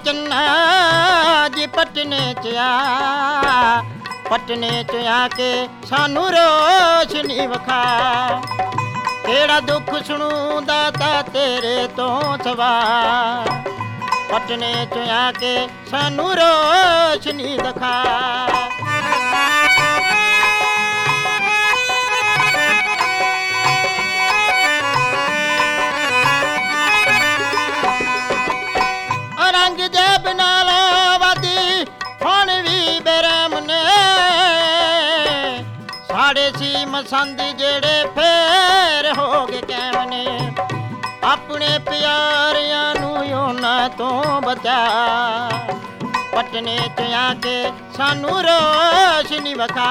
ਚੰਨਾ ਜੀ ਪਟਨੇ ਚ ਆ, ਪਟਨੇ ਚ ਆ ਕੇ ਸਾਨੂੰ ਰੋਸ਼ਨੀ ਵਿਖਾ। ਕਿਹੜਾ ਦੁੱਖ ਸੁਣੂ ਦਾਤਾ ਤੇਰੇ ਤੋਂ ਸਵਾ, ਪਟਨੇ ਚ ਆ ਕੇ ਸਾਨੂੰ ਰੋਸ਼ਨੀ ਦਿਖਾ। ਰੰਗ ਜੇਬ ਨਾਲ ਵਾਦੀ ਹੁਣ ਵੀ ਬੇਰਹਿਮ ਨੇ, ਸਾਡੇ ਸੀ ਮਸੰਦ ਜਿਹੜੇ ਫੇਰ ਹੋ ਗਏ ਕੈਮ ਨੇ। ਆਪਣੇ ਪਿਆਰਿਆਂ ਨੂੰ ਉਹਨਾਂ ਤੋਂ ਬਚਾ, ਪਟਨੇ ਚ ਆ ਕੇ ਸਾਨੂੰ ਰੋਸ਼ਨੀ ਵਿਖਾ।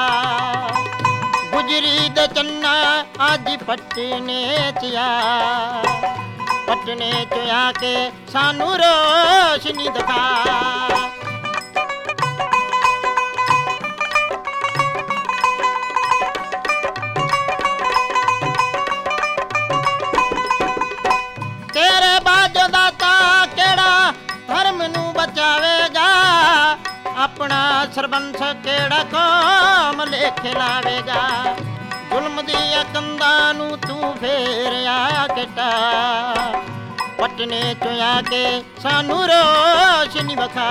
ਗੁਜਰੀ ਦੇ ਚੰਨਾ ਅੱਜ ਪਟਨੇ ਚ ਆ, ਪਟਨੇ ਚ ਆ ਕੇ ਸਾਨੂੰ ਰੋਸ਼ਨੀ ਦਿਖਾ। ਤੇਰੇ ਬਾਝੋਂ ਦਾਤਾ ਕਿਹੜਾ ਧਰਮ ਨੂੰ ਬਚਾਵੇਗਾ, ਆਪਣਾ ਸਰਬੰਸ ਕਿਹੜਾ ਕੌਮ ਲੇਖੇ ਲਾਵੇਗਾ। ਜ਼ੁਲਮ ਦੀਆਂ ਕੰਧਾਂ ਨੂੰ ਤੂੰ ਫੇਰ ਆ ਕਿਟਾ, ਪਟਨੇ ਚ ਆ ਕੇ ਸਾਨੂੰ ਰੋਸ਼ਨੀ ਵਿਖਾ।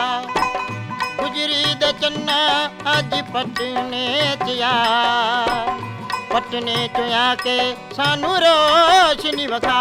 ਗੁਜਰੀ ਦੇ ਚੰਨਾ ਅੱਜ ਪਟਨੇ ਚ ਆ, ਪਟਨੇ ਚ ਆ ਕੇ ਸਾਨੂੰ ਰੋਸ਼ਨੀ ਵਿਖਾ।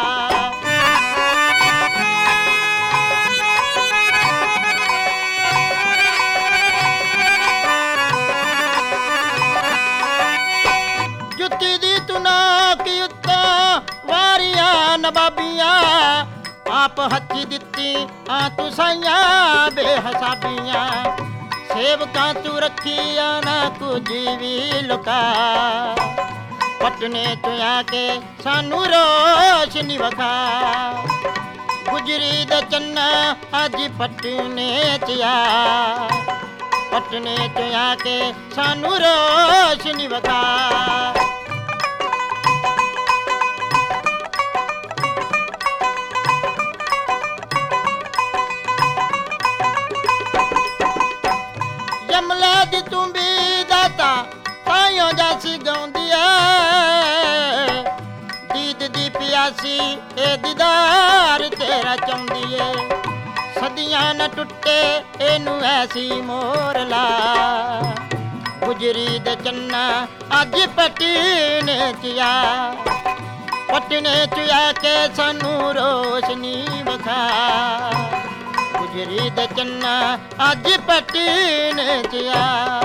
ਜੁੱਤੀ ਦੀ ਤੂੰ ਨੋਕੀ ਉੱਤੋਂ ਵਾਰੀਆਂ ਨਵਾਬੀਆਂ, ਆਪ ਹੱਥੀ ਦਿੱਤੀ ਆ ਤੂੰ ਸਾਈਆਂ ਬੇਹਸਾਬੀਆਂ। ਸੇਵਕਾਂ ਤੂੰ ਰੱਖੀਆਂ ਨਾ ਕੁਝ ਵੀ ਲੁਕਾ, ਪਟਨੇ ਚ ਆ ਕੇ ਸਾਨੂੰ ਰੋਸ਼ਨੀ ਵਿਖਾ। ਗੁਜਰੀ ਦੇ ਚੰਨਾ ਅੱਜ ਪਟਨੇ ਚ ਆ, ਪਟਨੇ ਚ ਆ ਕੇ ਸਾਨੂੰ ਰੋਸ਼ਨੀ ਵਿਖਾ। ਜਮਲੇ ਦੀ ਤੂੰ ਵੀ ਦਾਤਾ ਤਾਈਓ ਜਾਸੀ ਗਾਉਂਦੀ ਏ, ਦੀਦ ਦੀ ਪਿਆਸੀ ਇਹ ਦੀਦਾਰ ਤੇਰਾ ਚਾਹੁੰਦੀ ਏ। ਸਦੀਆਂ ਨਾ ਟੁੱਟੇ ਇਹਨੂੰ ਐਸੀ ਮੋਰ ਲਾ, ਗੁਜਰੀ ਦੇ ਚੰਨਾ ਅੱਜ ਪਟਨੇ ਚ ਆ, ਪਟਨੇ ਚ ਆ ਕੇ ਸਾਨੂੰ ਰੋਸ਼ਨੀ ਵਿਖਾ। ਗੁਜਰੀ ਦੇ ਚੰਨਾ ਅੱਜ ਪਟਨੇ ਚ ਆ।